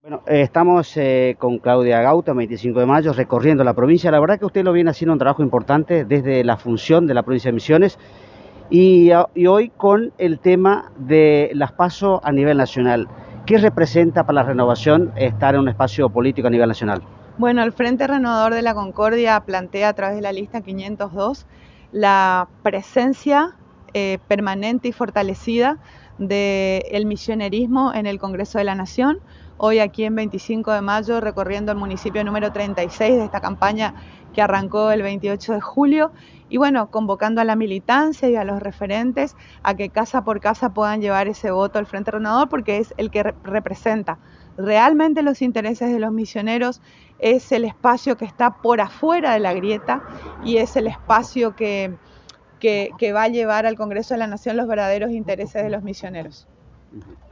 Bueno, estamos con Claudia Gauta, 25 de mayo, recorriendo la provincia. La verdad que usted lo viene haciendo un trabajo importante desde la función de la provincia de Misiones y hoy con el tema de las PASO a nivel nacional. ¿Qué representa para la renovación estar en un espacio político a nivel nacional? Bueno, el Frente Renovador de la Concordia plantea a través de la lista 502 la presencia permanente y fortalecida del misionerismo en el Congreso de la Nación. Hoy aquí en 25 de mayo recorriendo el municipio número 36 de esta campaña que arrancó el 28 de julio y bueno, convocando a la militancia y a los referentes a que casa por casa puedan llevar ese voto al Frente Renovador porque es el que representa realmente los intereses de los misioneros, es el espacio que está por afuera de la grieta y es el espacio que va a llevar al Congreso de la Nación los verdaderos intereses de los misioneros.